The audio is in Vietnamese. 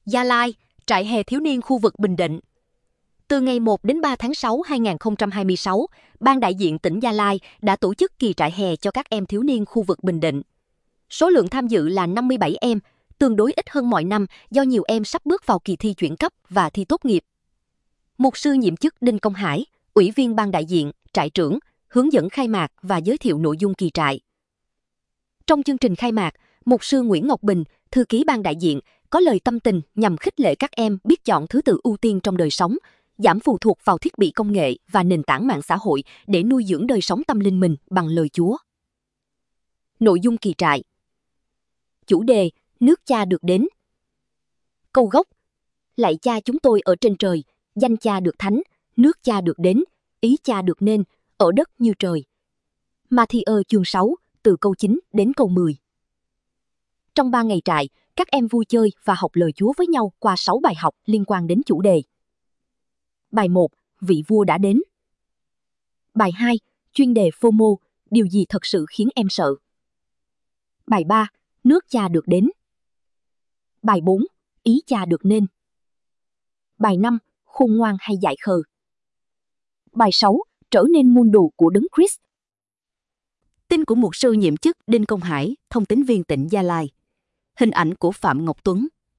Gia Lai, trại hè thiếu niên khu vực Bình Định. Từ ngày 1 đến 3 tháng 6 2026, Ban đại diện tỉnh Gia Lai đã tổ chức kỳ trại hè cho các em thiếu niên khu vực Bình Định. Số lượng tham dự là 57 em, tương đối ít hơn mọi năm do nhiều em sắp bước vào kỳ thi chuyển cấp và thi tốt nghiệp. Mục sư nhiệm chức Đinh Công Hải, Ủy viên Ban đại diện, trại trưởng, hướng dẫn khai mạc và giới thiệu nội dung kỳ trại. Trong chương trình khai mạc, Mục sư Nguyễn Ngọc Bình, thư ký Ban đại diện, có lời tâm tình nhằm khích lệ các em biết chọn thứ tự ưu tiên trong đời sống, giảm phụ thuộc vào thiết bị công nghệ và nền tảng mạng xã hội để nuôi dưỡng đời sống tâm linh mình bằng lời Chúa. Nội dung kỳ trại. Chủ đề: nước Cha được đến. Câu gốc: Lạy Cha chúng tôi ở trên trời, danh Cha được thánh, nước Cha được đến, ý Cha được nên, ở đất như trời. Ma-thi-ơ chương 6, từ câu 9 đến câu 10. Trong 3 ngày trại, các em vui chơi và học lời Chúa với nhau qua 6 bài học liên quan đến chủ đề. Bài 1, vị vua đã đến. Bài 2, chuyên đề FOMO, điều gì thật sự khiến em sợ. Bài 3, nước Cha được đến. Bài 4, ý Cha được nên. Bài 5, khôn ngoan hay dại khờ. Bài 6, trở nên muôn đồ của Đấng Christ. Tin của mục sư nhiệm chức Đinh Công Hải, thông tín viên tỉnh Gia Lai. Hình ảnh của Phạm Ngọc Tuấn.